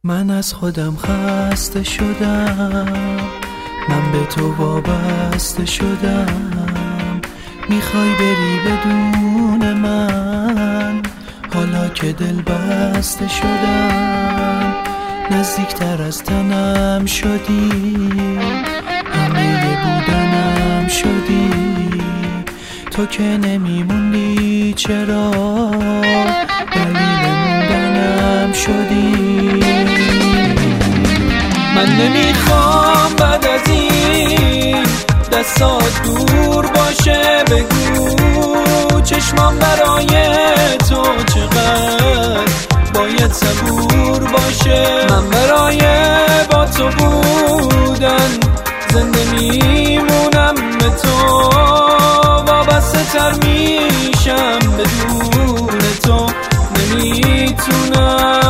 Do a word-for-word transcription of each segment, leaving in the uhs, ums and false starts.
من از خودم خسته شدم، من به تو وابسته شدم. میخوای بری بدون من، حالا که دل بسته شدم. نزدیکتر از تنم شدی، همه بودنم شدی. تو که نمیموندی چرا دلیل موندنم شدی. من نمیخوام بعد از این دستات دور باشه. بگو چشمام برای تو چقدر باید صبور باشه. من برای با تو بودن زنده میمونم، به تو وابسته تر میشم. بدون تو نمیتونم.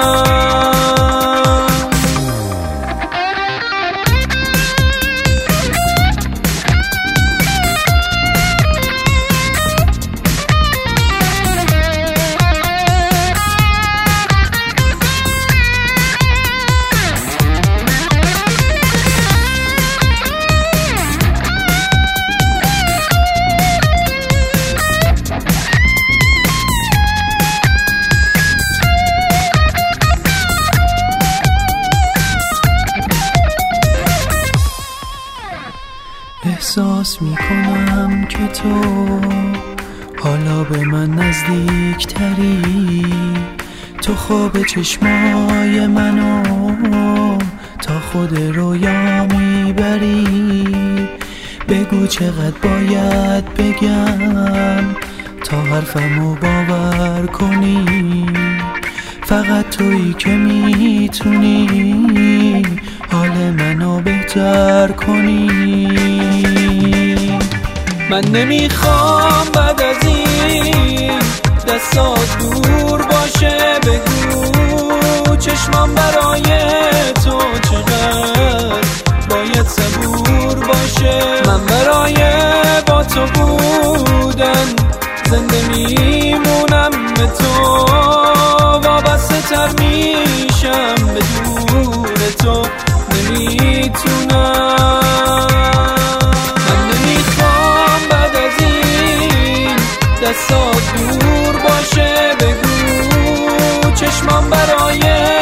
احساس میکنم که تو حالا به من نزدیک تری. تو خواب چشمای منو تا خود رویا میبری. بگو چقدر باید بگم تا حرفمو باور کنی. فقط تویی که میتونی حال منو بهتر کنی. من نمیخوام بعد از این دستات دور باشه. بگو چشمام برای تو چقدر باید صبور باشه. من برای با تو بودن زنده میمونم، به تو وابسته تر میشم. بدون تو نمیتونم. من نمیخوام بعد از این دستات دور باشه. بگو چشمام برای